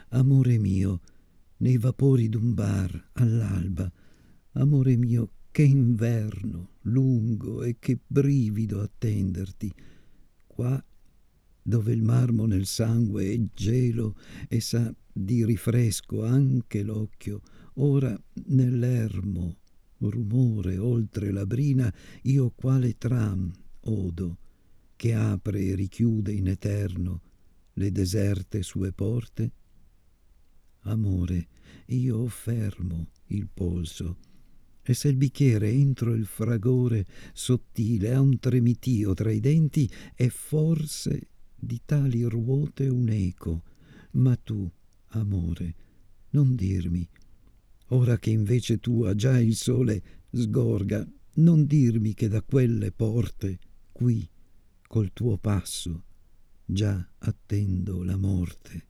amore mio, nei vapori d'un bar all'alba, amore mio, che inverno lungo e che brivido attenderti, qua dove il marmo nel sangue è gelo e sa di rifresco anche l'occhio, ora nell'ermo rumore oltre la brina, io quale tram odo che apre e richiude in eterno le deserte sue porte? Amore, io fermo il polso, e se il bicchiere entro il fragore sottile ha un tremitio tra i denti, è forse di tali ruote un eco. Ma tu, amore, non dirmi, ora che invece tua già il sole sgorga, non dirmi che da quelle porte, qui, col tuo passo, già attendo la morte.